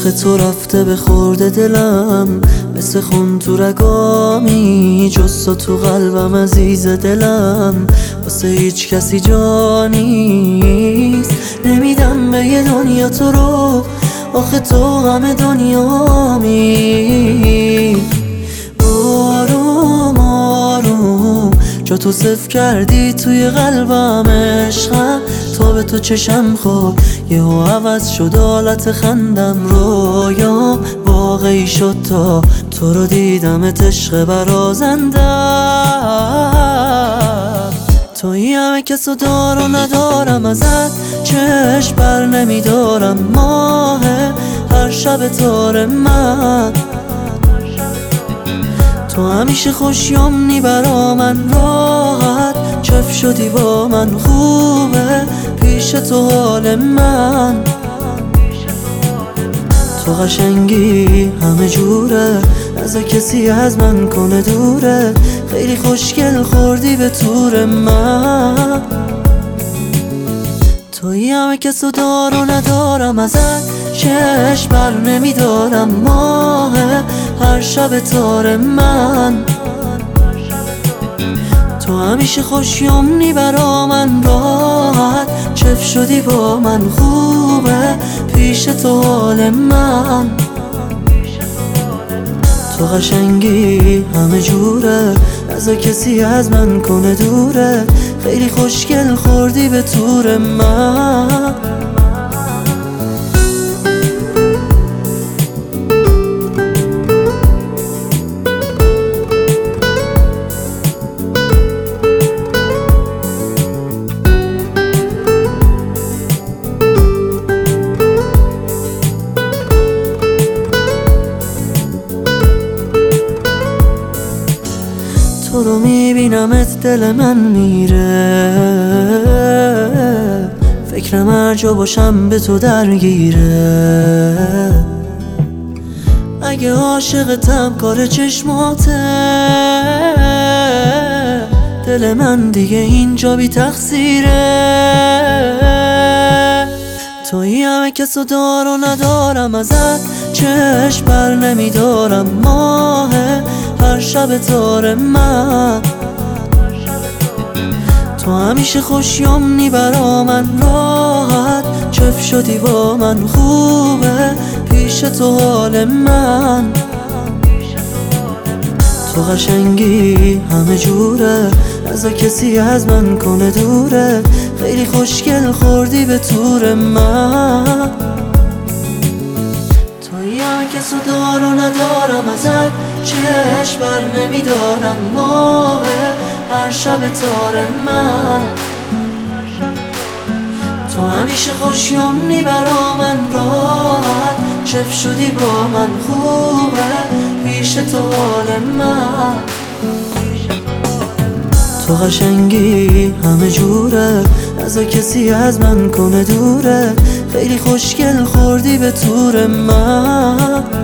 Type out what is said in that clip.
عشق تو رفته به خورده دلم، مثل خون تو رگامی، جز تو قلبم عزیز دلم، واسه هیچ کسی جا نیست. نمیدم به یه دنیا تو رو، آخه تو همه دنیامی. آروم آروم جا تو صفر کردی توی قلبم، عشقم تا به تو چشم خورد یهو عوض شد حالت خندم، رویام واقعی شد تا تو رو دیدمت عشق برازندم. تویی همه کسو دار و ندارم، ازت چشم بر نمیدارم، ماه هر شب تار من، تو همیشه خوشیومنی برا من، راحت چف شدی با من، خوبه پیش تو حال من، تو قشنگی همه جوره، از کسی از من کنه دوره، خیلی خوشگل خوردی به تور من. تویی همه کسو دار و ندارم، ازت چشم بر نمیدارم، ماه هر شب تار من، تو همیشه خوشیومنی برا من، راحت چف شدی با من، خوبه پیش تو حال من، تو قشنگی همه جوره، از کسی از من کنه دوره، خیلی خوشگل خوردی به تور من. تو رو میبینمت دل من میره، فکرم هر جا باشم به تو درگیره، اگه عاشقتم کار چشماته، دل من دیگه اینجا بی تقصیره. تویی همه کسو دار و ندارم، ازت چشم بر نمیدارم، ماه هر شب تار من، تو همیشه خوشیومنی برا من، راحت چف شدی با من، خوبه پیش تو حال من، تو قشنگی همه جوره، از کسی از من کنه دوره، خیلی خوشگل خوردی به تور من. تویی همه کسو دار و ندارم، ازت چشم بر نمیدارم، ماه هر شب تار من، تو همیشه خوشیومنی برا من، راحت چف شدی با من، خوبه پیش تو حال من، تو قشنگی همه جوره، از کسی از من کنه دوره، خیلی خوشگل خوردی به تور من.